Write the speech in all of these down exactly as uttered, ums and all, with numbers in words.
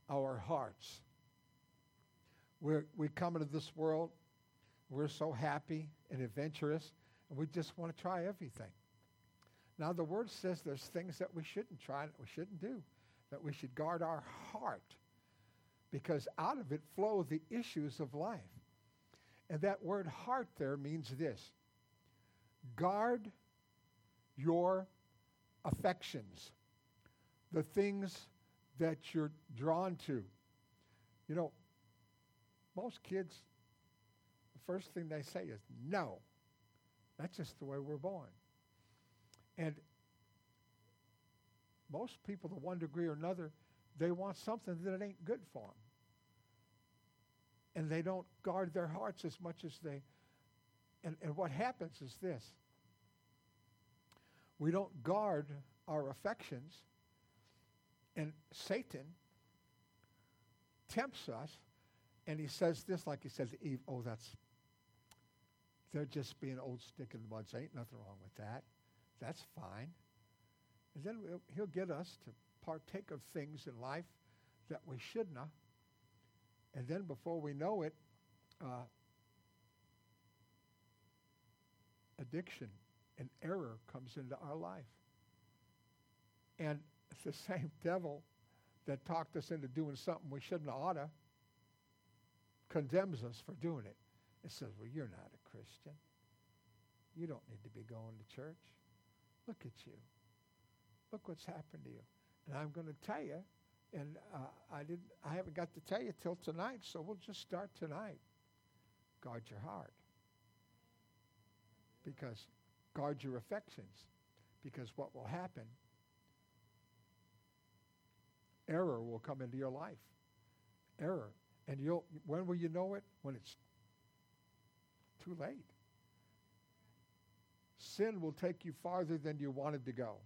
our hearts. We're, we come into this world, we're so happy and adventurous, and we just want to try everything. Now, the Word says there's things that we shouldn't try, that we shouldn't do, that we should guard our heart, because out of it flow the issues of life. And that word heart there means this: guard your affections, the things that you're drawn to. You know, most kids, the first thing they say is no. That's just the way we're born. And most people, to one degree or another, they want something that ain't good for them. And they don't guard their hearts as much as they... And, and what happens is this. We don't guard our affections, and Satan tempts us, and he says this like he said to Eve, oh, that's... They're just being old stick in the mud. There ain't nothing wrong with that. That's fine. And then we'll, he'll get us to partake of things in life that we shouldn't have. And then before we know it, uh, addiction and error comes into our life. And it's the same devil that talked us into doing something we shouldn't have oughta condemns us for doing it. It says, well, you're not a Christian. You don't need to be going to church. Look at you. Look what's happened to you. And I'm going to tell you, and uh, I didn't. I haven't got to tell you till tonight, so we'll just start tonight. Guard your heart. Because, guard your affections. Because what will happen, error will come into your life. Error. And you'll, when will you know it? When it's too late. Sin will take you farther than you wanted to go.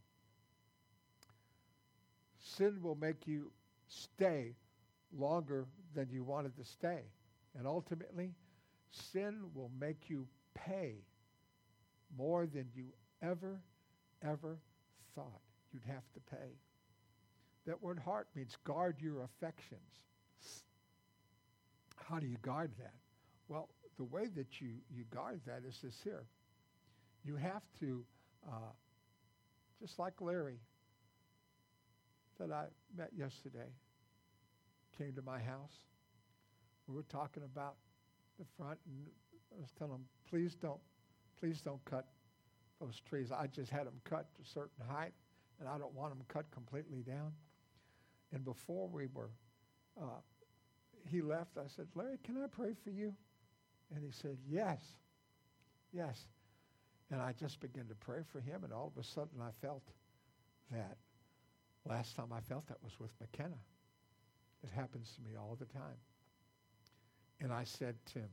Sin will make you stay longer than you wanted to stay. And ultimately, sin will make you pay more than you ever, ever thought you'd have to pay. That word heart means guard your affections. How do you guard that? Well, the way that you, you guard that is this here. You have to, uh, just like Larry, that I met yesterday, came to my house. We were talking about the front, and I was telling him, please don't, please don't cut those trees. I just had them cut to a certain height, and I don't want them cut completely down. And before we were, uh, he left, I said, Larry, can I pray for you? And he said, yes, yes. And I just began to pray for him, and all of a sudden I felt that. Last time I felt that was with McKenna. It happens to me all the time. And I said to him,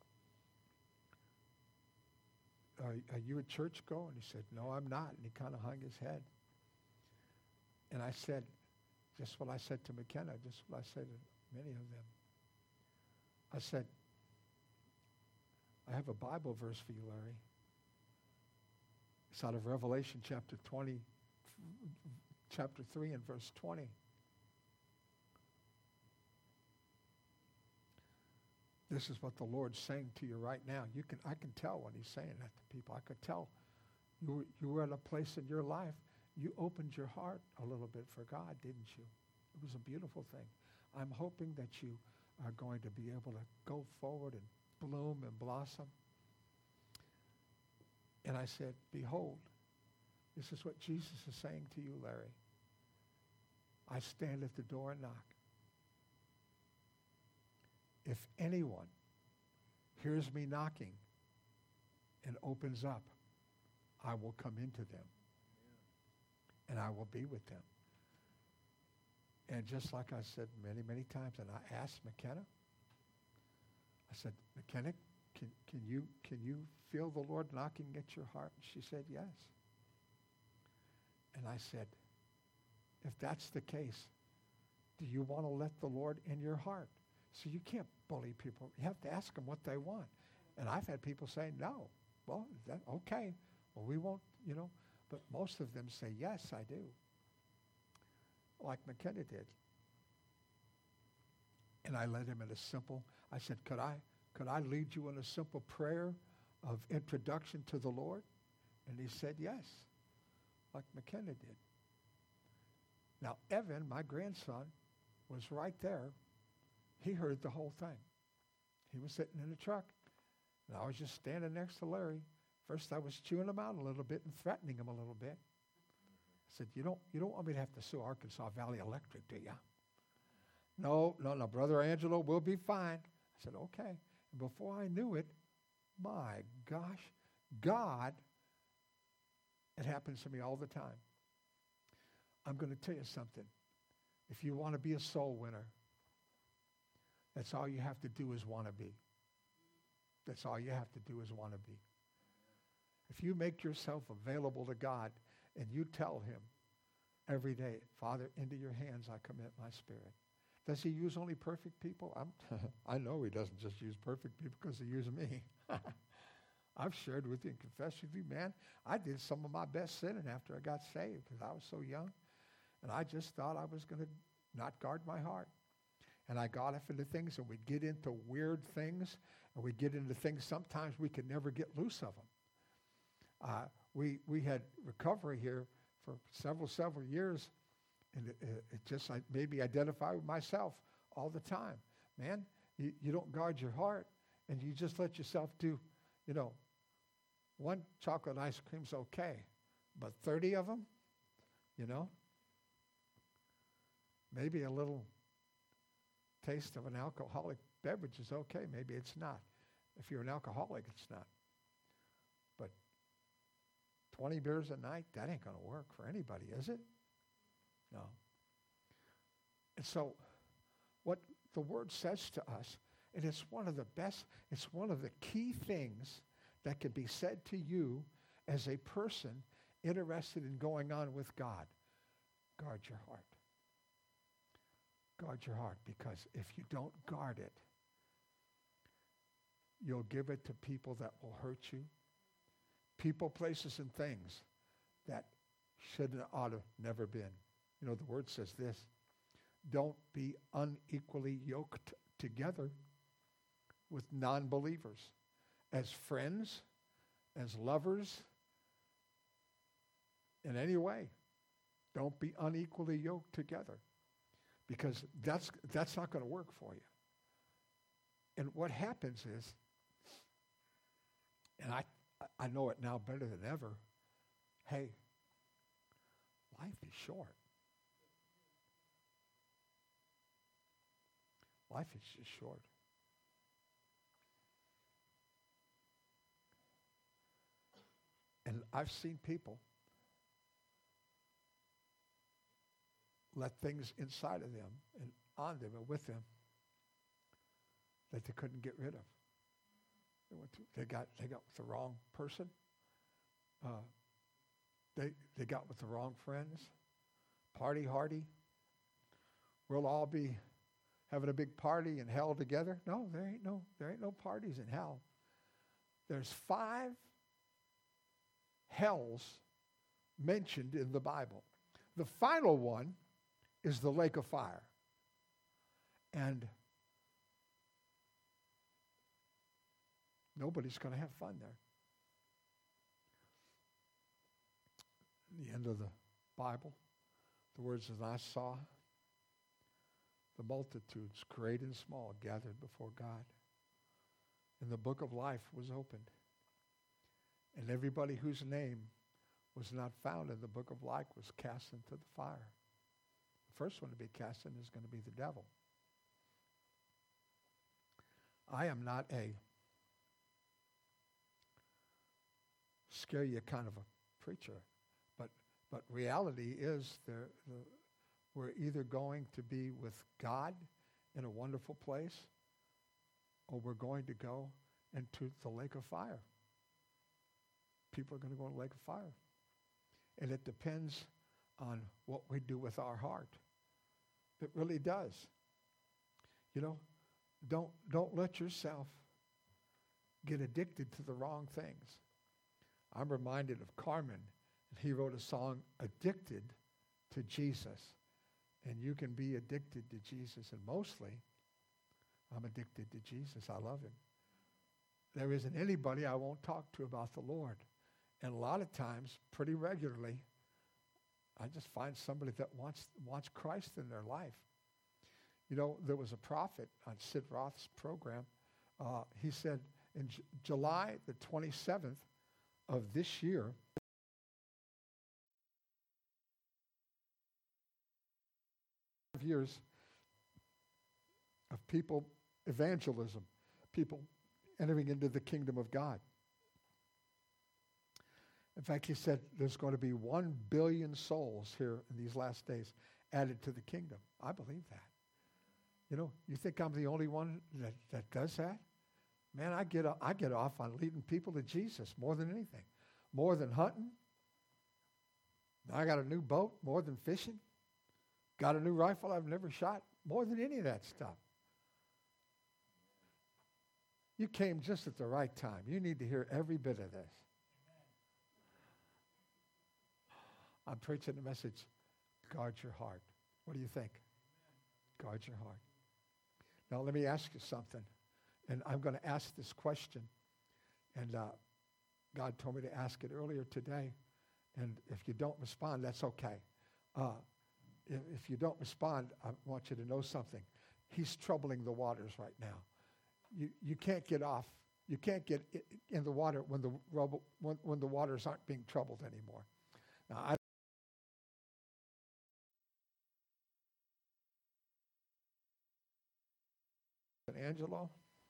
are, are you a church goer? And he said, no, I'm not. And he kind of hung his head. And I said, just what I said to McKenna, just what I said to many of them. I said, I have a Bible verse for you, Larry. It's out of Revelation chapter twenty, chapter three and verse twenty. This is what the Lord's saying to you right now. You can, I can tell when he's saying that to people. I could tell you were, you were at a place in your life, you opened your heart a little bit for God, didn't you? It was a beautiful thing. I'm hoping that you are going to be able to go forward and bloom and blossom. And I said, behold, this is what Jesus is saying to you, Larry. I stand at the door and knock. If anyone hears me knocking and opens up, I will come into them. And I will be with them. And just like I said many, many times, and I asked McKenna, I said, McKenna, can, can you can you feel the Lord knocking at your heart? And she said, yes. And I said, if that's the case, do you want to let the Lord in your heart? So you can't bully people. You have to ask them what they want. And I've had people say, no. Well, that, okay. Well, we won't, you know. But most of them say, yes, I do. Like McKenna did. And I led him in a simple, I said, could I, could I lead you in a simple prayer of introduction to the Lord? And he said, yes, like McKenna did. Now, Evan, my grandson, was right there. He heard the whole thing. He was sitting in the truck, and I was just standing next to Larry. First, I was chewing him out a little bit and threatening him a little bit. I said, you don't, you don't want me to have to sue Arkansas Valley Electric, do you? No, no, no, Brother Angelo, we'll be fine. I said, okay. And before I knew it, my gosh, God, it happens to me all the time. I'm going to tell you something. If you want to be a soul winner, that's all you have to do is want to be. That's all you have to do is want to be. If you make yourself available to God and you tell him every day, Father, into your hands I commit my spirit. Does he use only perfect people? I'm I know he doesn't just use perfect people because he uses me. I've shared with you and confessed with you, man, I did some of my best sinning after I got saved because I was so young. And I just thought I was going to not guard my heart. And I got off into things, and we'd get into weird things, and we'd get into things sometimes we could never get loose of them. Uh, we we had recovery here for several, several years, and it, it just I made me identify with myself all the time. Man, you, you don't guard your heart, and you just let yourself do, you know, one chocolate ice cream's okay, but thirty of them, you know, maybe a little taste of an alcoholic beverage is okay. Maybe it's not. If you're an alcoholic, it's not. But twenty beers a night, that ain't going to work for anybody, is it? No. And so what the Word says to us, and it's one of the best, it's one of the key things that can be said to you as a person interested in going on with God. Guard your heart. Guard your heart, because if you don't guard it, you'll give it to people that will hurt you. People, places, and things that should and ought to never been. You know, the Word says this, don't be unequally yoked together with non-believers. As friends, as lovers, in any way, don't be unequally yoked together. Because that's that's not going to work for you. And what happens is, and I I know it now better than ever, hey, life is short. Life is just short. And I've seen people let things inside of them and on them and with them that they couldn't get rid of. They went to, they got they got with the wrong person. Uh, they they got with the wrong friends. Party hardy. We'll all be having a big party in hell together. No, there ain't no there ain't no parties in hell. There's five hells mentioned in the Bible. The final one is the lake of fire. And nobody's going to have fun there. The end of the Bible, the words that I saw, the multitudes, great and small, gathered before God. And the book of life was opened. And everybody whose name was not found in the book of life was cast into the fire. The first one to be cast in is going to be the devil. I am not a scare you kind of a preacher, but but reality is there, the, we're either going to be with God in a wonderful place, or we're going to go into the lake of fire. People are going to go in the lake of fire. And it depends on what we do with our heart. It really does. You know, don't don't let yourself get addicted to the wrong things. I'm reminded of Carmen, and he wrote a song, Addicted to Jesus. And you can be addicted to Jesus, and mostly I'm addicted to Jesus. I love him. There isn't anybody I won't talk to about the Lord. And a lot of times, pretty regularly, I just find somebody that wants wants Christ in their life. You know, there was a prophet on Sid Roth's program. Uh, he said in J- July the twenty-seventh of this year, years of people, evangelism, people entering into the kingdom of God. In fact, he said there's going to be one billion souls here in these last days added to the kingdom. I believe that. You know, you think I'm the only one that, that does that? Man, I get, I get off on leading people to Jesus more than anything. More than hunting. I got a new boat, more than fishing. Got a new rifle I've never shot, more than any of that stuff. You came just at the right time. You need to hear every bit of this. I'm preaching the message, guard your heart. What do you think? Guard your heart. Now, let me ask you something. And I'm going to ask this question. And uh, God told me to ask it earlier today. And if you don't respond, that's okay. Uh, if, if you don't respond, I want you to know something. He's troubling the waters right now. You you can't get off. You can't get in the water when the rubble, when, when the waters aren't being troubled anymore. Now, I Angelo,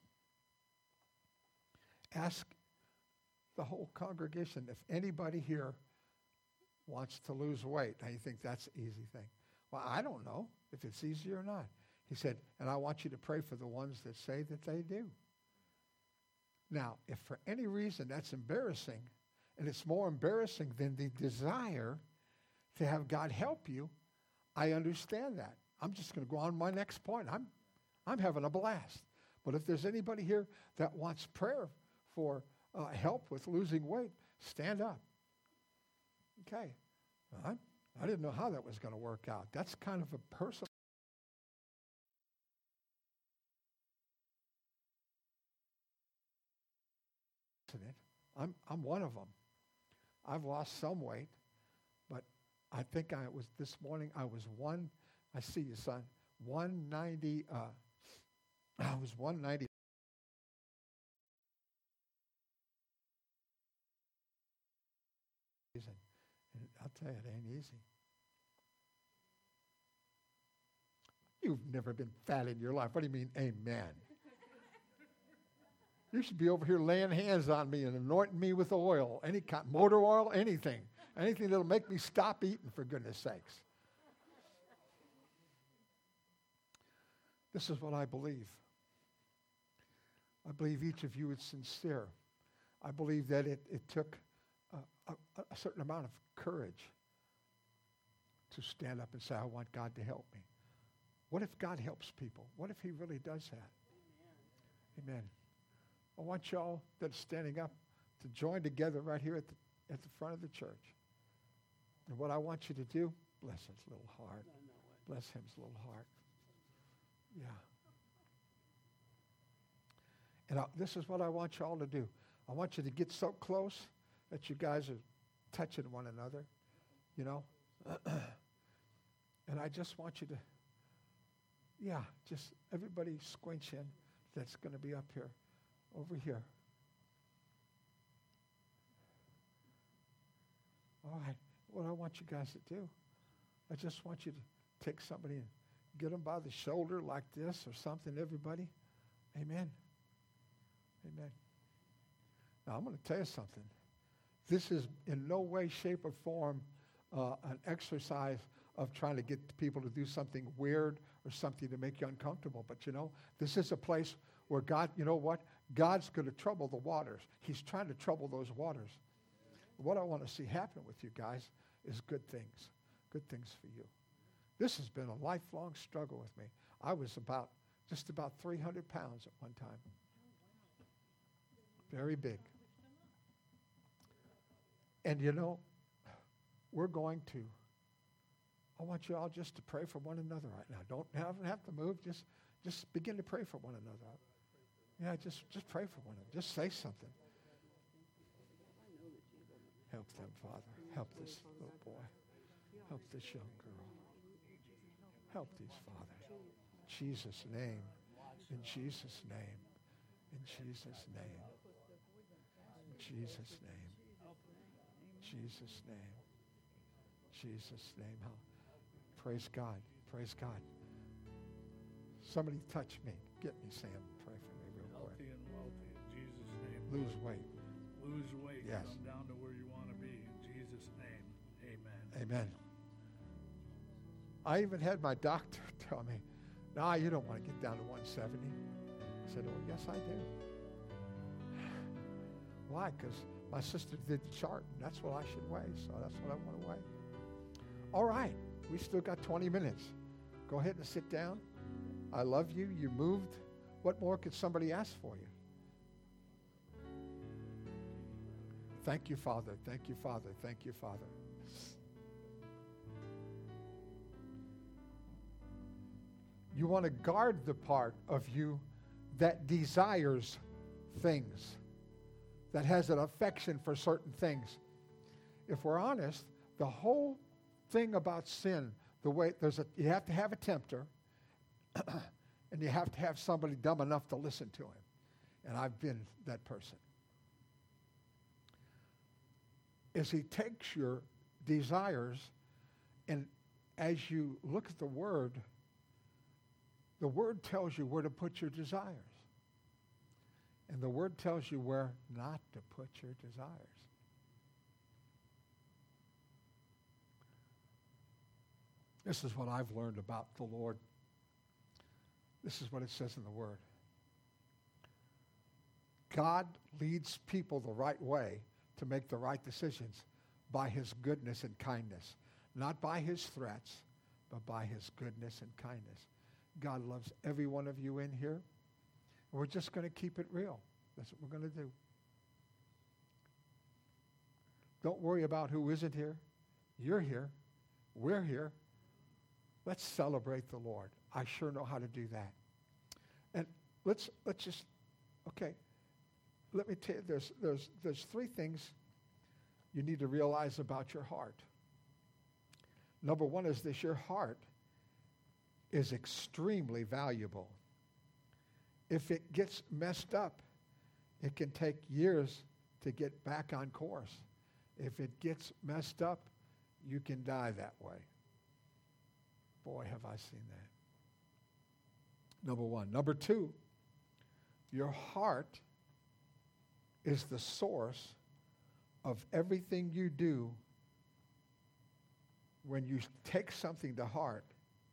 ask the whole congregation if anybody here wants to lose weight. Now, you think that's an easy thing. Well, I don't know if it's easy or not. He said, and I want you to pray for the ones that say that they do. Now, if for any reason that's embarrassing, and it's more embarrassing than the desire to have God help you, I understand that. I'm just going to go on my next point. I'm I'm having a blast. But if there's anybody here that wants prayer for uh, help with losing weight, stand up. Okay. I, I didn't know how that was going to work out. That's kind of a personal. I'm I'm one of them. I've lost some weight, but I think I was this morning. I was one. I see you, son. one ninety. Uh, I was one ninety. And I'll tell you, it ain't easy. You've never been fat in your life. What do you mean, amen? You should be over here laying hands on me and anointing me with oil, any kind, motor oil, anything. Anything that'll make me stop eating, for goodness sakes. This is what I believe. I believe each of you is sincere. I believe that it, it took a, a, a certain amount of courage to stand up and say, I want God to help me. What if God helps people? What if he really does that? Amen. Amen. I want y'all that are standing up to join together right here at the, at the front of the church. And what I want you to do, bless his little heart. Bless his little heart. Yeah. And I, this is what I want y'all to do. I want you to get so close that you guys are touching one another, you know. And I just want you to, yeah, just everybody squinch in that's going to be up here, over here. All right, what I want you guys to do, I just want you to take somebody and get them by the shoulder like this or something, everybody. Amen. Amen. Now, I'm going to tell you something. This is in no way, shape, or form uh, an exercise of trying to get people to do something weird or something to make you uncomfortable. But, you know, this is a place where God, you know what? God's going to trouble the waters. He's trying to trouble those waters. What I want to see happen with you guys is good things. Good things for you. This has been a lifelong struggle with me. I was about, just about three hundred pounds at one time. Very big. And you know, we're going to I want you all just to pray for one another right now. Don't have, have to move. Just, just begin to pray for one another. Yeah, just, just pray for one another. Just say something. Help them, Father. Help this little boy. Help this young girl. Help these, Father. In Jesus' name. In Jesus' name. In Jesus' name. In Jesus' name. Jesus' name. Jesus' name. Praise God. Praise God. Somebody touch me. Get me, Sam. Pray for me real quick. Healthy and wealthy in Jesus' name. Lose weight. Lose weight. Yes. Come down to where you want to be in Jesus' name. Amen. Amen. I even had my doctor tell me, nah, you don't want to get down to one seventy. I said, oh, yes, I do. Why? Because my sister did the chart, and that's what I should weigh, so that's what I want to weigh. All right. We still got twenty minutes. Go ahead and sit down. I love you. You moved. What more could somebody ask for you? Thank you, Father. Thank you, Father. Thank you, Father. You want to guard the part of you that desires things, that has an affection for certain things. If we're honest, the whole thing about sin, the way there's a, you have to have a tempter, and you have to have somebody dumb enough to listen to him. And I've been that person. Is he takes your desires, and as you look at the Word, the Word tells you where to put your desires. And the Word tells you where not to put your desires. This is what I've learned about the Lord. This is what it says in the Word. God leads people the right way to make the right decisions by his goodness and kindness. Not by his threats, but by his goodness and kindness. God loves every one of you in here. We're just going to keep it real. That's what we're going to do. Don't worry about who isn't here. You're here. We're here. Let's celebrate the Lord. I sure know how to do that. And let's let's just, okay, let me tell you, there's, there's, there's three things you need to realize about your heart. Number one is this: your heart is extremely valuable. If it gets messed up, it can take years to get back on course. If it gets messed up, you can die that way. Boy, have I seen that. Number one. Number two, your heart is the source of everything you do. When you take something to heart,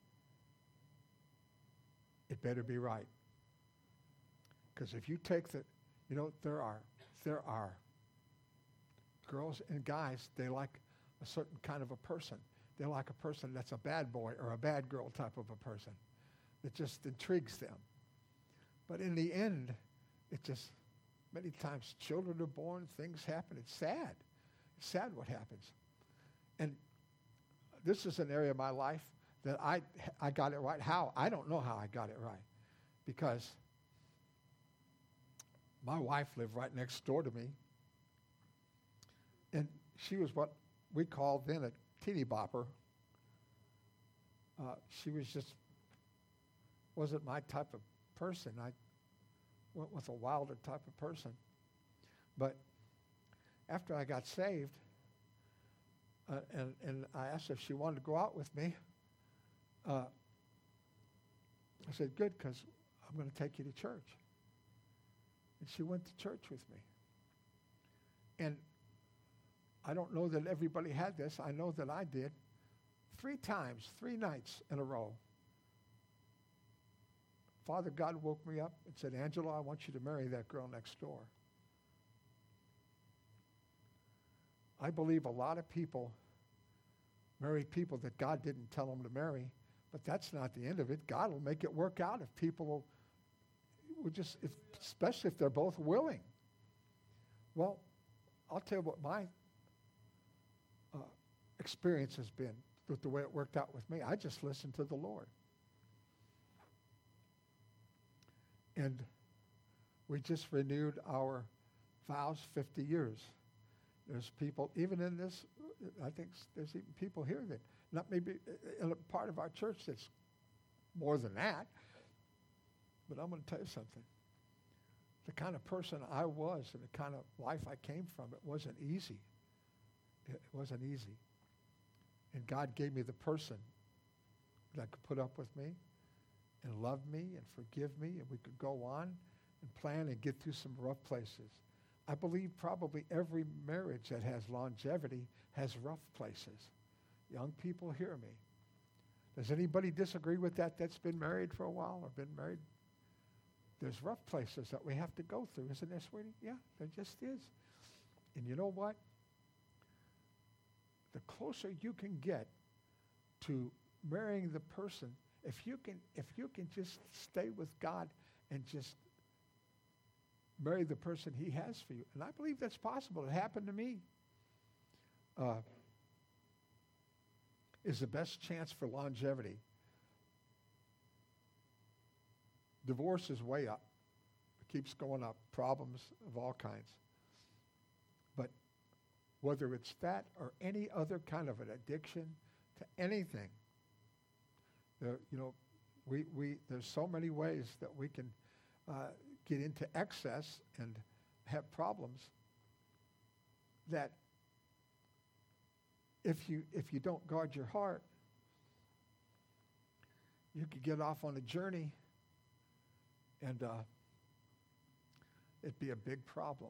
it better be right. Because if you take the, you know, there are, there are girls and guys, they like a certain kind of a person. They like a person that's a bad boy or a bad girl type of a person. It just intrigues them. But in the end, it just, many times children are born, things happen. It's sad. It's sad what happens. And this is an area of my life that I I got it right. How? I don't know how I got it right. Because my wife lived right next door to me. And she was what we called then a teeny bopper. Uh, she was just, wasn't my type of person. I went with a wilder type of person. But after I got saved, uh, and, and I asked if she wanted to go out with me, uh, I said, good, because I'm going to take you to church. And she went to church with me. And I don't know that everybody had this. I know that I did. Three times, three nights in a row, Father God woke me up and said, Angela, I want you to marry that girl next door. I believe a lot of people marry people that God didn't tell them to marry, but that's not the end of it. God will make it work out if people will, will just, if, especially if they're both willing. Well, I'll tell you what my uh, experience has been with the way it worked out with me. I just listened to the Lord. And we just renewed our vows fifty years. There's people, even in this, I think there's even people here that, not maybe in a part of our church that's more than that, but I'm going to tell you something. The kind of person I was and the kind of life I came from, it wasn't easy. It wasn't easy. And God gave me the person that could put up with me and love me and forgive me, and we could go on and plan and get through some rough places. I believe probably every marriage that has longevity has rough places. Young people, hear me. Does anybody disagree with that that's been married for a while or been married? There's rough places that we have to go through, isn't there, sweetie? Yeah, there just is. And you know what? The closer you can get to marrying the person, if you can, if you can just stay with God and just marry the person he has for you, and I believe that's possible. It happened to me. Uh, is the best chance for longevity. Divorce is way up. It keeps going up. Problems of all kinds. But whether it's that or any other kind of an addiction to anything, there, you know, we, we there's so many ways that we can uh, get into excess and have problems that if you if you don't guard your heart, you could get off on a journey and uh, it'd be a big problem.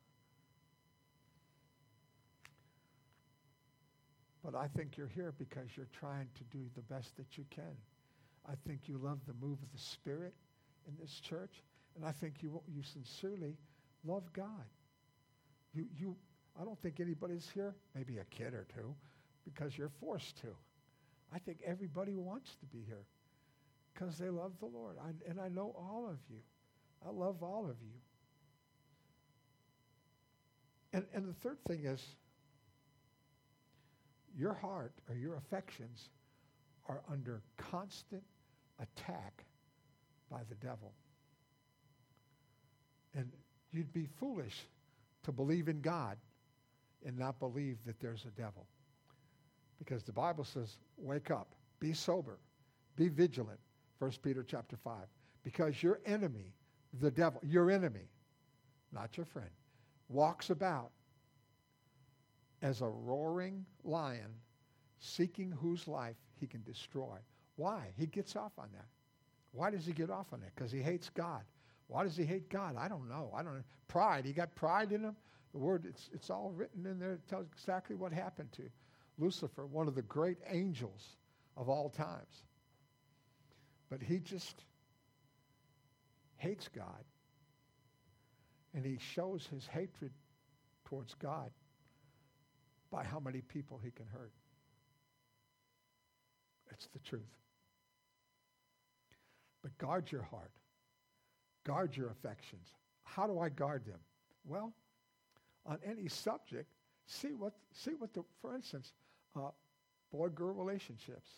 But I think you're here because you're trying to do the best that you can. I think you love the move of the Spirit in this church, and I think you you sincerely love God. You you. I don't think anybody's here, maybe a kid or two, because you're forced to. I think everybody wants to be here because they love the Lord. I, and I know all of you. I love all of you. And, and the third thing is, your heart or your affections are under constant attack by the devil. And you'd be foolish to believe in God and not believe that there's a devil. Because the Bible says, wake up, be sober, be vigilant, First Peter chapter five. Because your enemy, the devil, your enemy, not your friend, walks about as a roaring lion, seeking whose life he can destroy. Why? He gets off on that. Why does he get off on that? Because he hates God. Why does he hate God? I don't know. I don't know. Pride. He got pride in him. The word, it's, it's all written in there. It tells exactly what happened to Lucifer, one of the great angels of all times. But he just hates God. And he shows his hatred towards God by how many people he can hurt. It's the truth. But guard your heart. Guard your affections. How do I guard them? Well, on any subject, see what, see what the, for instance, uh, boy-girl relationships.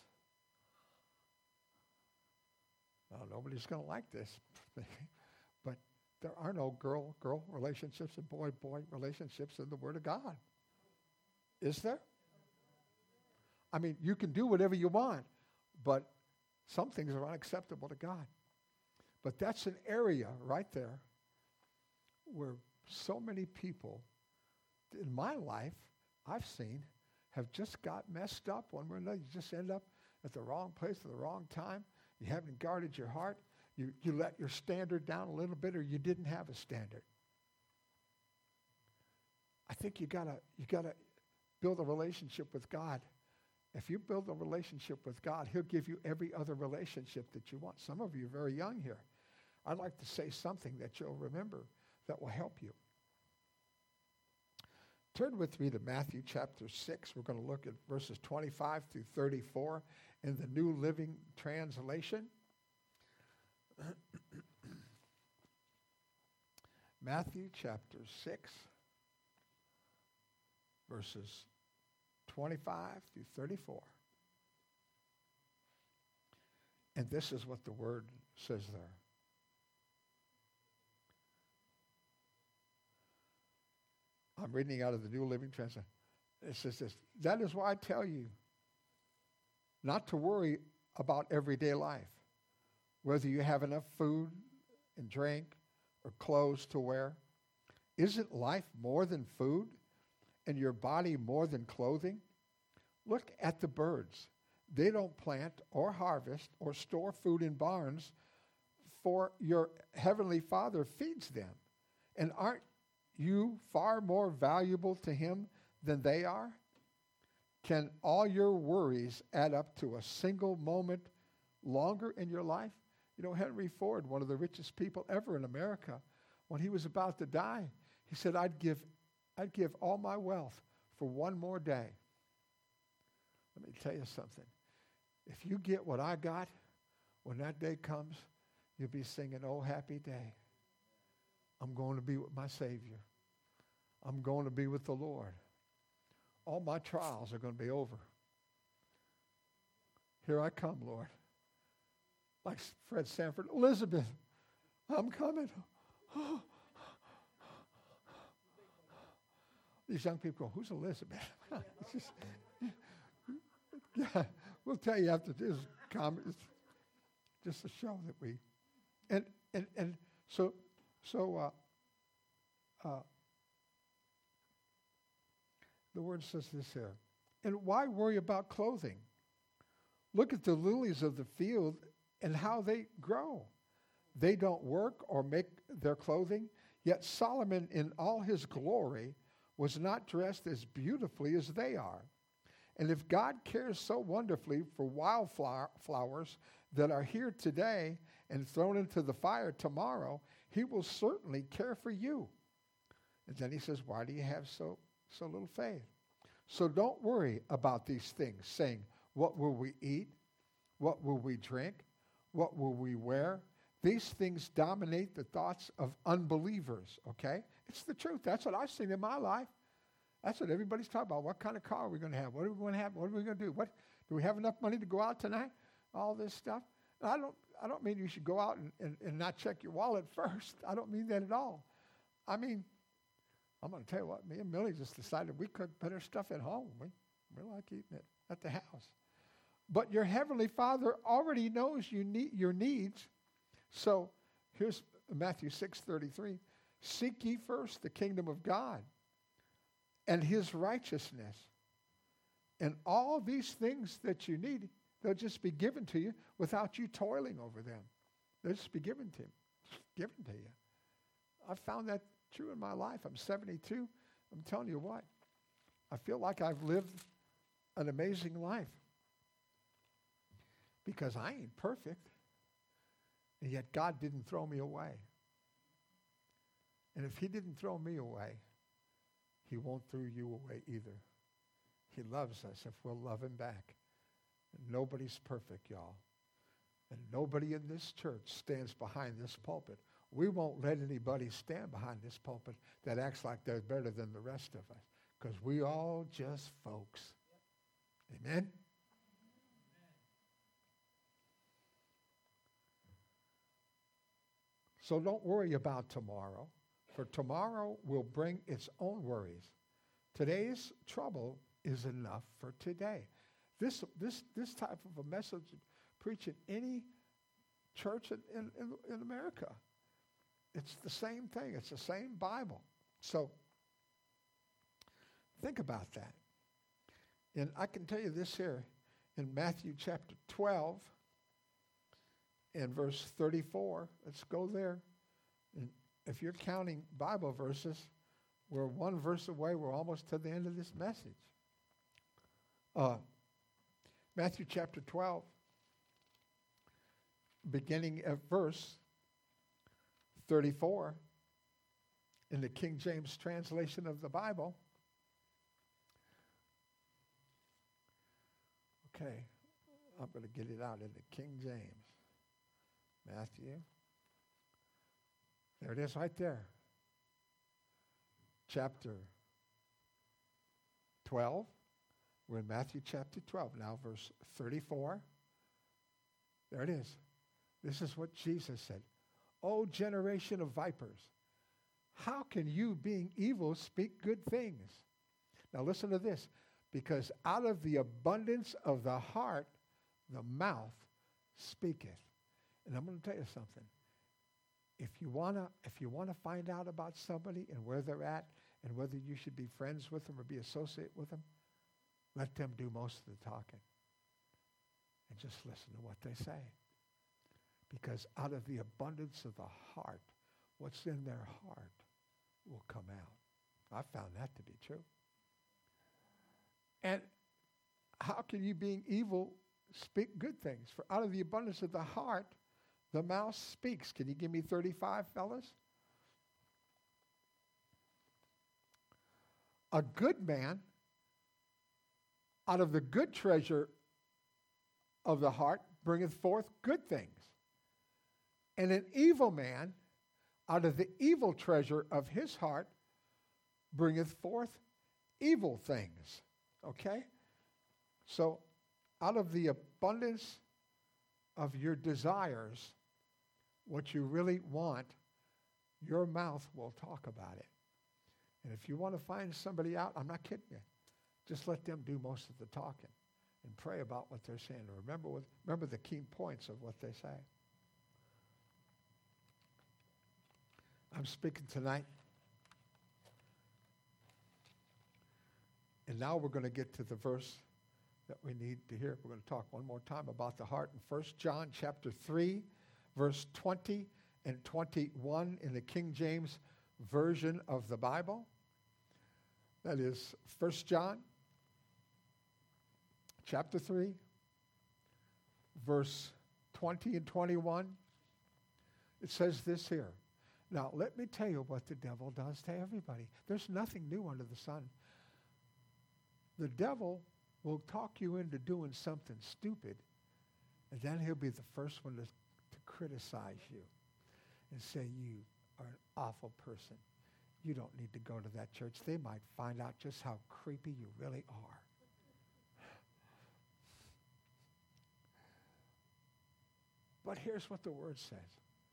Well, nobody's going to like this, but there are no girl-girl relationships and boy-boy relationships in the Word of God. Is there? I mean, you can do whatever you want, but some things are unacceptable to God. But that's an area right there where so many people in my life I've seen have just got messed up one way or another. You just end up at the wrong place at the wrong time. You haven't guarded your heart. You, you let your standard down a little bit, or you didn't have a standard. I think you gotta you gotta build a relationship with God. If you build a relationship with God, He'll give you every other relationship that you want. Some of you are very young here. I'd like to say something that you'll remember that will help you. Turn with me to Matthew chapter six. We're going to look at verses twenty-five through thirty-four in the New Living Translation. Matthew chapter six, verses twenty-five through thirty-four. And this is what the word says there. I'm reading out of the New Living Translation. It says this, that is why I tell you not to worry about everyday life, whether you have enough food and drink or clothes to wear. Isn't life more than food and your body more than clothing? Look at the birds. They don't plant or harvest or store food in barns, for your heavenly Father feeds them. And aren't you far more valuable to him than they are? Can all your worries add up to a single moment longer in your life? You know, Henry Ford, one of the richest people ever in America, when he was about to die, he said, I'd give, I'd give all my wealth for one more day. Let me tell you something. If you get what I got, when that day comes, you'll be singing, oh, happy day. I'm going to be with my Savior. I'm going to be with the Lord. All my trials are going to be over. Here I come, Lord. Like Fred Sanford, Elizabeth, I'm coming. These young people go, who's Elizabeth? It's just, yeah, we'll tell you after this comment. It's just a show that we, and and and so so. Uh, uh, the word says this here, and why worry about clothing? Look at the lilies of the field and how they grow. They don't work or make their clothing, yet Solomon in all his glory was not dressed as beautifully as they are. And if God cares so wonderfully for wildflowers that are here today and thrown into the fire tomorrow, he will certainly care for you. And then he says, why do you have so, so little faith? So don't worry about these things, saying, what will we eat? What will we drink? What will we wear? These things dominate the thoughts of unbelievers, okay? It's the truth. That's what I've seen in my life. That's what everybody's talking about. What kind of car are we going to have? What are we going to have? What are we going to do? What do we have enough money to go out tonight? All this stuff. And I don't. I don't mean you should go out and, and, and not check your wallet first. I don't mean that at all. I mean, I'm going to tell you what. Me and Millie just decided we cook better stuff at home. We we like eating it at the house. But your heavenly Father already knows you need your needs. So here's Matthew six thirty-three. Seek ye first the kingdom of God and his righteousness. And all these things that you need, they'll just be given to you without you toiling over them. They'll just be given to you. Given to you. I've found that true in my life. I'm seventy-two. I'm telling you what. I feel like I've lived an amazing life. Because I ain't perfect. And yet God didn't throw me away. And if he didn't throw me away, he won't throw you away either. He loves us if we'll love him back. And nobody's perfect, y'all. And nobody in this church stands behind this pulpit. We won't let anybody stand behind this pulpit that acts like they're better than the rest of us. Because we all just folks. Amen? So don't worry about tomorrow, for tomorrow will bring its own worries. Today's trouble is enough for today. This this this type of a message preach in any church in, in, in America. It's the same thing. It's the same Bible. So think about that. And I can tell you this here in Matthew chapter twelve, in verse thirty-four. Let's go there. And if you're counting Bible verses, we're one verse away. We're almost to the end of this message. Uh, Matthew chapter twelve, beginning at verse thirty-four, in the King James translation of the Bible. Okay, I'm going to get it out in the King James. Matthew. There it is right there. Chapter twelve. We're in Matthew chapter twelve now, verse thirty-four. There it is. This is what Jesus said. O generation of vipers, how can you, being evil, speak good things? Now listen to this. Because out of the abundance of the heart, the mouth speaketh. And I'm going to tell you something. If you want to if you want to find out about somebody and where they're at and whether you should be friends with them or be associated with them, let them do most of the talking. And just listen to what they say. Because out of the abundance of the heart, what's in their heart will come out. I found that to be true. And how can you, being evil, speak good things? For out of the abundance of the heart, the mouth speaks. Can you give me thirty-five, fellas? A good man, out of the good treasure of the heart, bringeth forth good things. And an evil man, out of the evil treasure of his heart, bringeth forth evil things. Okay? So, out of the abundance of your desires, what you really want, your mouth will talk about it. And if you want to find somebody out, I'm not kidding you. Just let them do most of the talking and pray about what they're saying. Remember, what, remember the key points of what they say. I'm speaking tonight. And now we're going to get to the verse that we need to hear. We're going to talk one more time about the heart in First John chapter three, verse twenty and twenty-one in the King James Version of the Bible. That is First John chapter three, verse twenty and twenty-one. It says this here. Now, let me tell you what the devil does to everybody. There's nothing new under the sun. The devil will talk you into doing something stupid, and then he'll be the first one to, to criticize you and say you are an awful person. You don't need to go to that church. They might find out just how creepy you really are. But here's what the word says.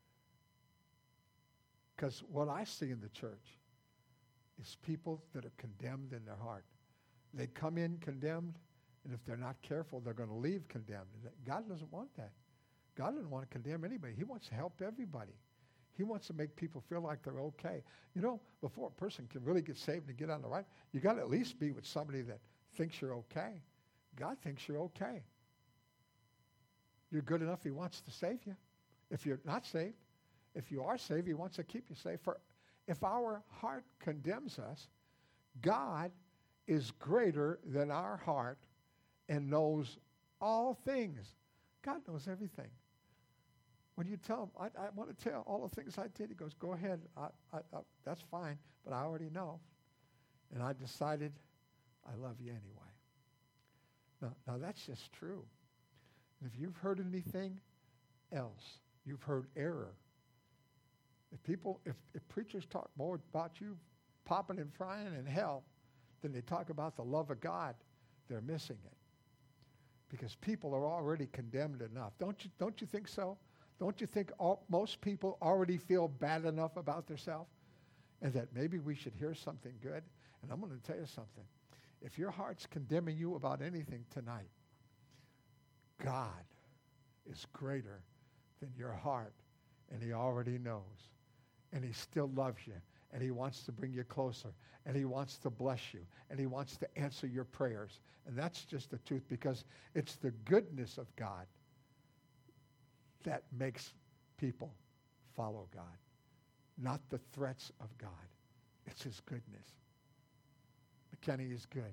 Because what I see in the church is people that are condemned in their heart. They come in condemned, and if they're not careful, they're going to leave condemned. God doesn't want that. God doesn't want to condemn anybody. He wants to help everybody. He wants to make people feel like they're okay. You know, before a person can really get saved and get on the right, you got to at least be with somebody that thinks you're okay. God thinks you're okay. You're good enough, he wants to save you. If you're not saved, if you are saved, he wants to keep you safe. For if our heart condemns us, God is greater than our heart and knows all things. God knows everything. When you tell him, I, I want to tell all the things I did, he goes, go ahead, I, I, I, that's fine, but I already know. And I decided I love you anyway. Now, now that's just true. And if you've heard anything else, you've heard error. If people, if, if preachers talk more about you popping and frying in hell than they talk about the love of God, they're missing it. Because people are already condemned enough. Don't you, don't you think so? Don't you think all, most people already feel bad enough about themselves? And that maybe we should hear something good? And I'm going to tell you something. If your heart's condemning you about anything tonight, God is greater than your heart, and he already knows. And he still loves you, and he wants to bring you closer, and he wants to bless you, and he wants to answer your prayers. And that's just the truth, because it's the goodness of God that makes people follow God, not the threats of God. It's his goodness. McKenny is good.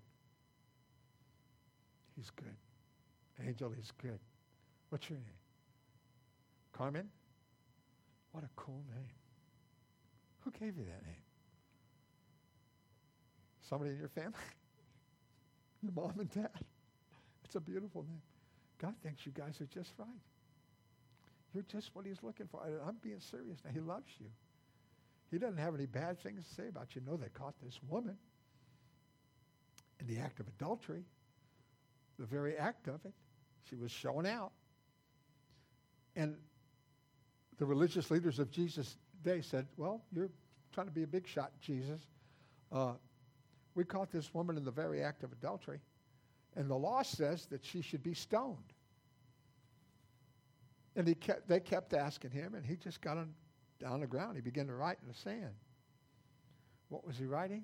He's good. Angel is good. What's your name? Carmen? What a cool name. Who gave you that name? Somebody in your family? Your mom and dad? It's a beautiful name. God thinks you guys are just right. You're just what he's looking for. I, I'm being serious now. He loves you. He doesn't have any bad things to say about you. No, they caught this woman in the act of adultery, the very act of it. She was showing out. And the religious leaders of Jesus' day said, well, you're trying to be a big shot, Jesus. Uh, we caught this woman in the very act of adultery, and the law says that she should be stoned. And he kept, they kept asking him, and he just got on, down on the ground. He began to write in the sand. What was he writing?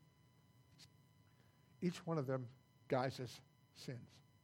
Each one of them guys' sins.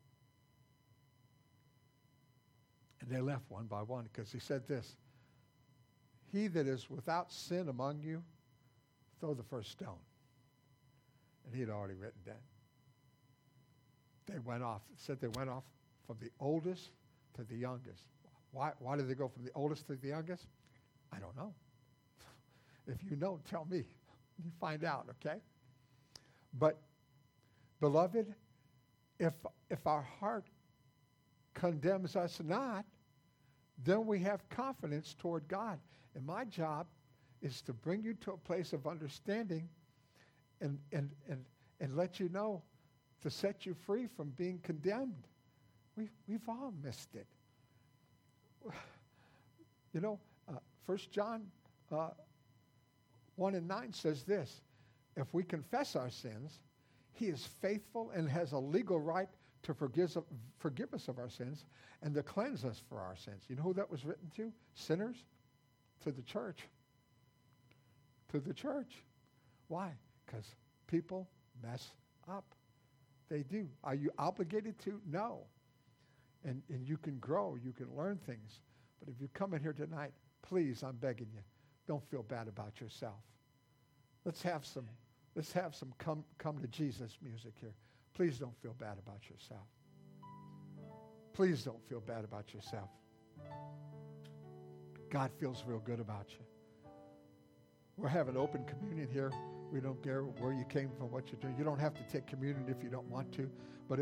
And they left one by one because he said this, he that is without sin among you, throw the first stone. And he had already written that. They went off. It said they went off from the oldest to the youngest. Why, why did they go from the oldest to the youngest? I don't know. If you know, tell me. You find out, okay? But, beloved, if if our heart condemns us not, then we have confidence toward God. And my job is to bring you to a place of understanding and and and, and let you know, to set you free from being condemned. We, we've all missed it. You know, uh, First John uh, one and nine says this, if we confess our sins, he is faithful and has a legal right to forgive, forgive us of our sins and to cleanse us for our sins. You know who that was written to? Sinners? To the church. To the church. Why? Because people mess up. They do. Are you obligated to? No. And, and you can grow. You can learn things. But if you come in here tonight, please, I'm begging you, don't feel bad about yourself. Let's have some, let's have some come, come to Jesus music here. Please don't feel bad about yourself. Please don't feel bad about yourself. God feels real good about you. We're having open communion here. We don't care where you came from, what you're doing. You don't have to take communion if you don't want to. But